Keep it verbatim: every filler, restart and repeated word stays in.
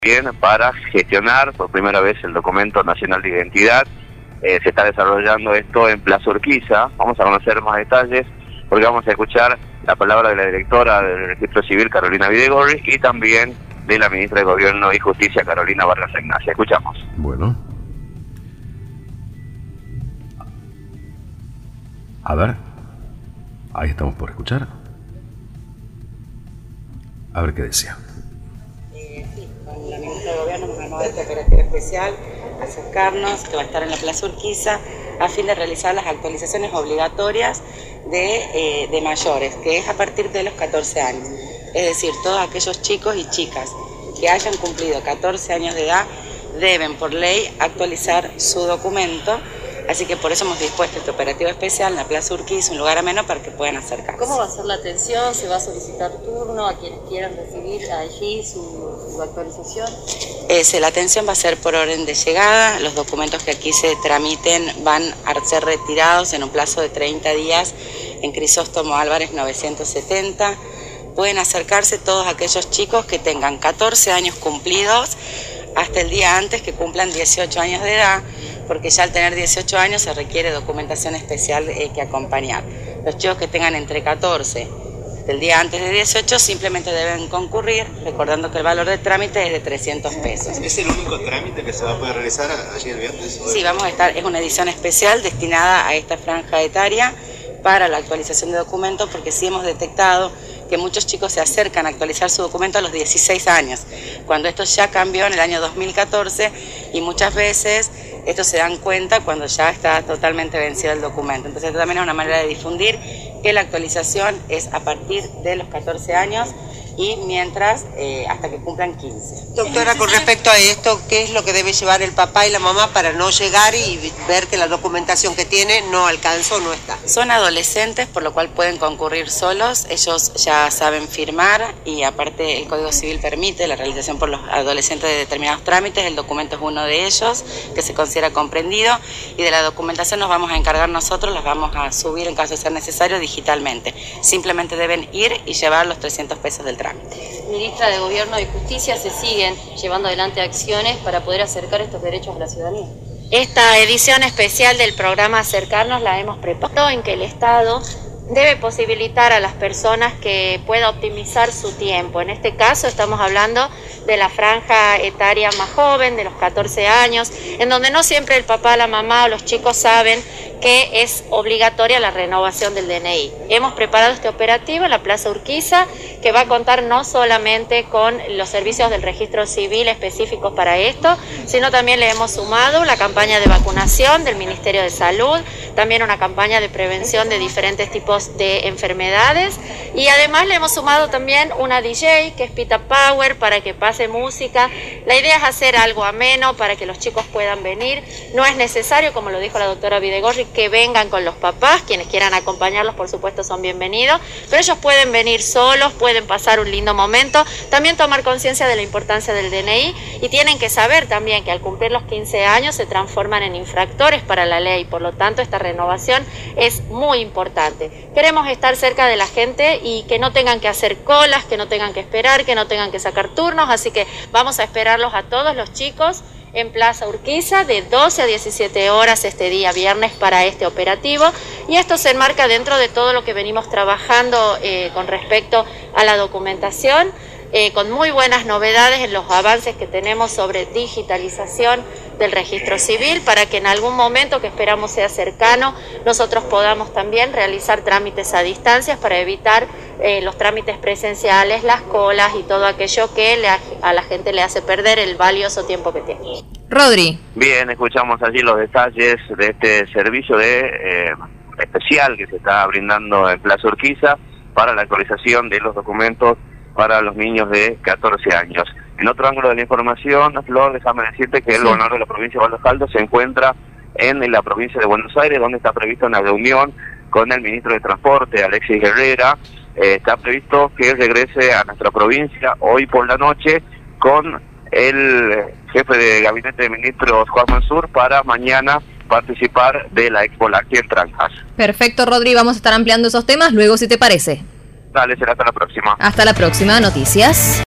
Bien, para gestionar por primera vez el documento nacional de identidad. Eh, se está desarrollando esto en Plaza Urquiza. Vamos a conocer más detalles porque vamos a escuchar la palabra de la directora del Registro Civil, Carolina Videgorri, y también de la ministra de Gobierno y Justicia, Carolina Vargas Ignacia. Escuchamos. Bueno. A ver. Ahí estamos por escuchar. A ver qué decía. Eh, sí, con la ministra de Gobierno hemos armado este operativo especial, acercarnos, que va a estar en la Plaza Urquiza, a fin de realizar las actualizaciones obligatorias de, eh, de mayores, que es a partir de los catorce años. Es decir, todos aquellos chicos y chicas que hayan cumplido catorce años de edad deben por ley actualizar su documento. Así que por eso hemos dispuesto este operativo especial en la Plaza Urquiza, un lugar ameno para que puedan acercarse. ¿Cómo va a ser la atención? ¿Se va a solicitar turno a quienes quieran recibir allí su, su actualización? Eh, la atención va a ser por orden de llegada. Los documentos que aquí se tramiten van a ser retirados en un plazo de treinta días en Crisóstomo Álvarez novecientos setenta. Pueden acercarse todos aquellos chicos que tengan catorce años cumplidos hasta el día antes que cumplan dieciocho años de edad, porque ya al tener dieciocho años se requiere documentación especial eh, que acompañar. Los chicos que tengan entre catorce del día antes de dieciocho simplemente deben concurrir, recordando que el valor del trámite es de trescientos pesos. ¿Es el único trámite que se va a poder realizar allí el viernes? Sí, vamos a estar, es una edición especial destinada a esta franja etaria para la actualización de documentos, porque sí hemos detectado que muchos chicos se acercan a actualizar su documento a los dieciséis años, cuando esto ya cambió en el año dos mil catorce, y muchas veces esto se dan cuenta cuando ya está totalmente vencido el documento. Entonces esto también es una manera de difundir que la actualización es a partir de los catorce años y mientras eh, hasta que cumplan quince. Doctora, con respecto a esto, ¿qué es lo que debe llevar el papá y la mamá para no llegar y ver que la documentación que tiene no alcanza o no está? Son adolescentes, por lo cual pueden concurrir solos. Ellos ya saben firmar y aparte el Código Civil permite la realización por los adolescentes de determinados trámites. El documento es uno de ellos que se considera comprendido, y de la documentación nos vamos a encargar nosotros, las vamos a subir en caso de ser necesario digitalmente. Simplemente deben ir y llevar los trescientos pesos del trámite. Ministra de Gobierno y Justicia, ¿se siguen llevando adelante acciones para poder acercar estos derechos a la ciudadanía? Esta edición especial del programa Acercarnos la hemos preparado en que el Estado debe posibilitar a las personas que pueda optimizar su tiempo. En este caso estamos hablando de la franja etaria más joven, de los catorce años, en donde no siempre el papá, la mamá o los chicos saben que es obligatoria la renovación del D N I. Hemos preparado este operativo en la Plaza Urquiza, que va a contar no solamente con los servicios del registro civil específicos para esto, sino también le hemos sumado la campaña de vacunación del Ministerio de Salud, también una campaña de prevención de diferentes tipos de enfermedades, y además le hemos sumado también una D J que es Pita Power para que pase música. La idea es hacer algo ameno para que los chicos puedan venir. No es necesario, como lo dijo la doctora Videgorri, que vengan con los papás. Quienes quieran acompañarlos, por supuesto, son bienvenidos, pero ellos pueden venir solos, pueden pasar un lindo momento, también tomar conciencia de la importancia del D N I, y tienen que saber también que al cumplir los quince años se transforman en infractores para la ley. Por lo tanto, esta renovación es muy importante. Queremos estar cerca de la gente y que no tengan que hacer colas, que no tengan que esperar, que no tengan que sacar turnos, así que vamos a esperarlos a todos los chicos en Plaza Urquiza de doce a diecisiete horas este día viernes para este operativo, y esto se enmarca dentro de todo lo que venimos trabajando eh, con respecto a la documentación, eh, con muy buenas novedades en los avances que tenemos sobre digitalización del registro civil, para que en algún momento, que esperamos sea cercano, nosotros podamos también realizar trámites a distancias para evitar eh, los trámites presenciales, las colas y todo aquello que le, a la gente le hace perder el valioso tiempo que tiene. Rodri. Bien, escuchamos allí los detalles de este servicio de eh, especial que se está brindando en Plaza Urquiza para la actualización de los documentos para los niños de catorce años. En otro ángulo de la información, Flor, déjame decirte que el gobernador de la provincia de Valdesaldo se encuentra en la provincia de Buenos Aires, donde está prevista una reunión con el ministro de Transporte, Alexis Herrera. Eh, está previsto que regrese a nuestra provincia hoy por la noche con el jefe de gabinete de ministros, Juan Mansur, para mañana participar de la Expo Láctea en Tranjas. Perfecto, Rodri, vamos a estar ampliando esos temas luego, si te parece. Dale, será hasta la próxima. Hasta la próxima, noticias.